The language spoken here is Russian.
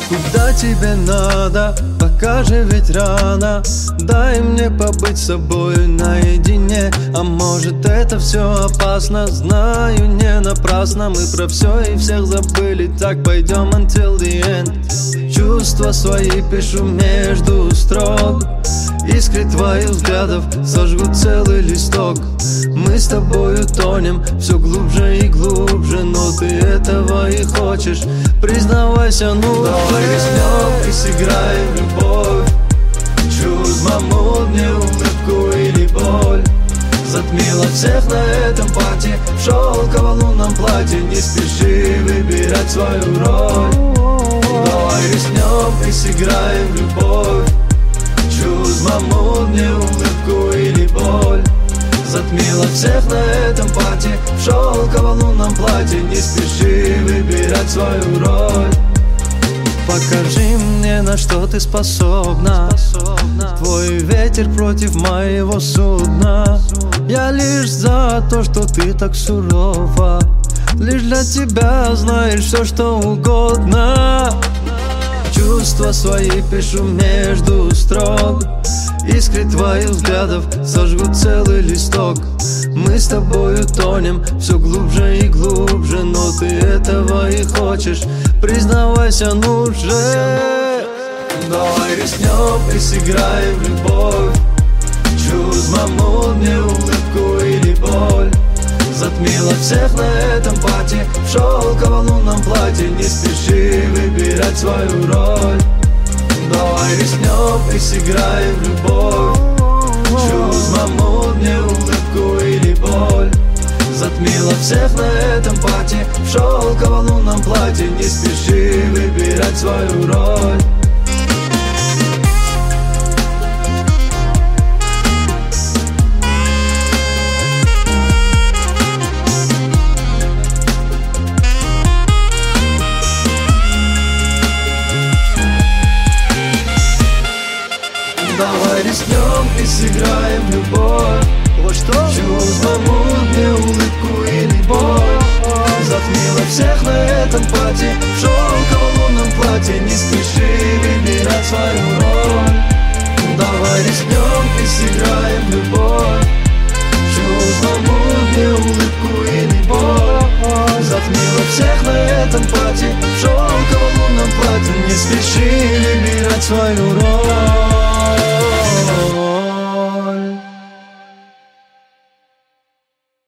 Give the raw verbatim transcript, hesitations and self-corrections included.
Куда тебе надо? Покажи, ведь рано. Дай мне побыть с собой наедине. А может, это все опасно? Знаю, не напрасно. Мы про все и всех забыли. Так пойдем until the end. Чувства свои пишу между строк. Искры твоих взглядов сожгут целый листок. Мы с тобою тонем все глубже и глубже. Но ты этого и хочешь, признавайся, ну давай рискнем и сыграем в любовь. Чуз мамут мне улыбку или боль. Затмила всех на этом парте в шелковом лунном платье. Не спеши выбирать свою роль. Давай рискнем и сыграем в любовь. Чуз мамут мне улыбку или боль. Затмила всех на этом парте в шелковом лунном платье. Не спеши выбирать свою роль. Покажи мне, на что ты способна. Твой ветер против моего судна. Я лишь за то, что ты так сурова. Лишь для тебя знаешь все, что угодно. Чувства свои пишу между строк. Искры твоих взглядов сожгут целый листок. Мы с тобою тонем все глубже и глубже. Но ты этого и хочешь, признавайся, ну же. Давай рискнем и сыграем в любовь. Чуз мамут мне улыбку или боль. Затмила всех на этом парте в шелковом лунном платье. Не спеши выбирать свою роль. Давай рискнем и сыграем в любовь. Чуз мамут мне улыбку или боль. Затмила всех на этом парте в шелковом лунном платье. Не спеши выбирать свою роль. Давай рискнем и сыграем в любовь. Вот что? Чуз мамут мне улыбку или боль. Затмила всех на этом парте в шелковом лунном платье. Не спеши выбирать свою роль. Давай рискнем и сыграем в любовь. Чуз мамут мне улыбку или боль. Затмила всех на этом парте в шелковом лунном платье. Не спеши выбирать свою роль.